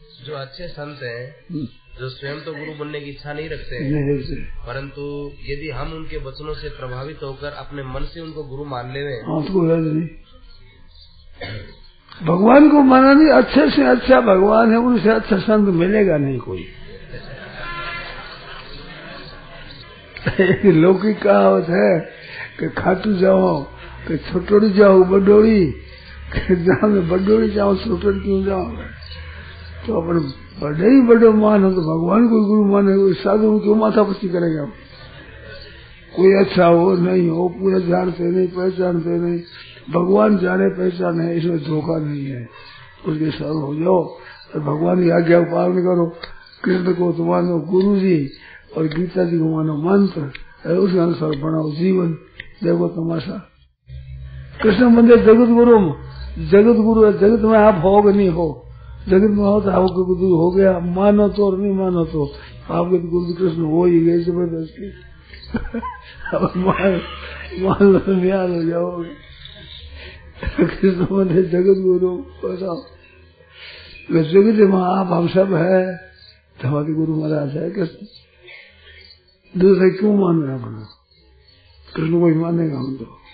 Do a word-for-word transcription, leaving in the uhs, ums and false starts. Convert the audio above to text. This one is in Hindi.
जो अच्छे संत हैं, जो स्वयं तो गुरु बनने की इच्छा नहीं रखते नहीं रखते, परंतु यदि हम उनके वचनों से प्रभावित होकर अपने मन से उनको गुरु मान ले, हाँ तो कोई हर्ज नहीं। भगवान को माना नहीं, अच्छे से अच्छा भगवान है, उनसे अच्छा संत मिलेगा नहीं कोई। एक लौकिक कहावत है कि खाटू जाओ कि छोटोड़ी जाओ बडोड़ी, जहाँ में बडोड़ी जाओ छोटोड़ी क्यों जाओ। तो अपन बड़े ही बड़े मान हो तो भगवान को गुरु माने, साधु क्यों माथा पच्ची करेंगे आप। कोई अच्छा हो नहीं हो, पूरा जानते नहीं पहचानते नहीं, भगवान जाने पहचाने, इसमें धोखा नहीं है। उसके साथ हो जाओ और भगवान की आज्ञा को पालन करो। कृष्ण को तो मानो गुरु जी और गीता जी को मानो मंत्र, उसके अनुसार बनाओ जीवन। देखो तमाशा, कृष्ण मंदिर जगत गुरु, जगत गुरु है। जगत में आप हो कि नहीं हो, जगत में हो तो आपके गुरु हो गया, मानो तो और नहीं मानो तो आपके तो गुरु कृष्ण हो ही गए जबरदस्ती। मान मान लो न्याय हो जाओगे। कृष्ण मंदिर जगत गुरु बताओ, जगत में आप हम सब है तो हमारे गुरु महाराज है। कृष्ण दूसरे क्यों मान रहे अपना, कृष्ण को ही मानेगा हम तो।